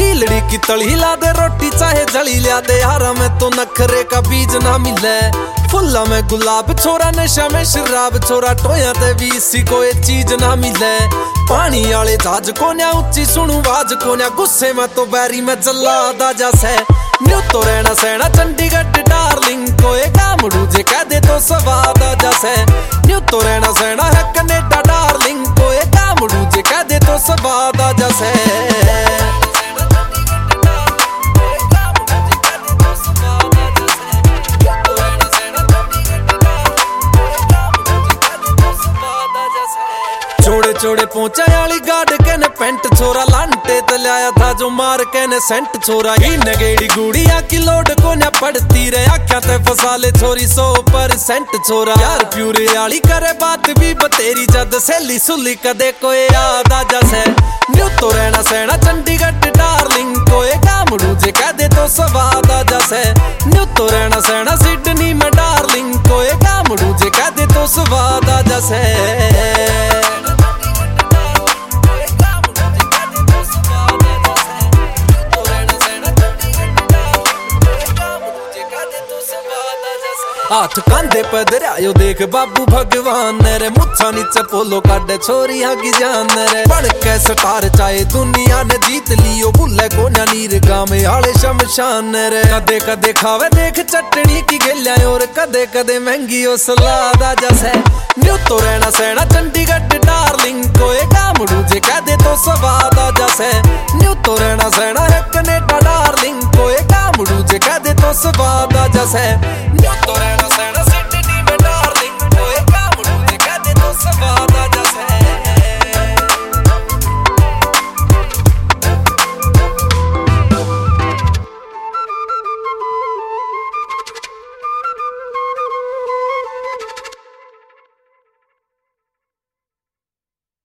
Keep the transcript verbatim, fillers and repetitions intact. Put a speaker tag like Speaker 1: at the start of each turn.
Speaker 1: लीलड़ी की तली ला दे रोटी चाहे जली ला दे, यारा में तो नखरे का बीज ना मिले। फुल्ला में गुलाब छोरा, नशा में शराब छोरा, टोया ते भी इसी को ये चीज ना मिले। पानी आले जहाज को न्या उच्ची सुनू बाज को न्या, गुस्से में तो बैरी में जल्लादा जैसे। न्यू तो रहना सहना चंडीगढ़ डार्लिंग, को एक गामड़ू जे कह दे तो स्वाद जैसे। न्यू तो रहना सहना है कनेडा डार्लिंग, को एक गामड़ू जे कह दे तो स्वाद जैसे। चोड़े चोड़े पहुंचा वाली गाड़ के ने पेंट छोरा, लांटे तो लाया था जो मार के ने सेंट छोरा। ही नगेड़ी गुड़िया की लोड को न पड़ती रे, आख्या ते फसा ले छोरी सौ परसेंट छोरा। यार प्यूरे वाली करे बात भी बतेरी, जद सहेली सुली कदे कोई याद आ जैसे। न्यू तो रहना सहना चंडीगढ़ डार्लिंग, कोई गामड़ू जे कह दे तो स्वाद आ जैसे। न्यू तो रहना सहना सिडनी में डार्लिंग, कोई गामड़ू जे कह दे तो स्वाद आ जैसे। हाथ कांधे पे दरियायो देख बाबू भगवान रे, मुच्छा नीचे पोलो काटे छोरिया की जान रे। बन के स्टार चाहे दुनिया ने जीत लियो, भूले को ना नीर गाँव आले शमशान रे। कदे कदे खावे देख चटनी की गिल्या, और कदे कदे महंगी हो सलाद आ जैसे। न्यू तो रहना सहना चंडीगढ़ डार्लिंग, कोई गामड़ू जे कह दे तो स्वाद आ जैसे। न्यू तो रहना सहना है कनेडा डार्लिंग, कोई गामड़ू जे कह दे तो स्वाद आ जैसे।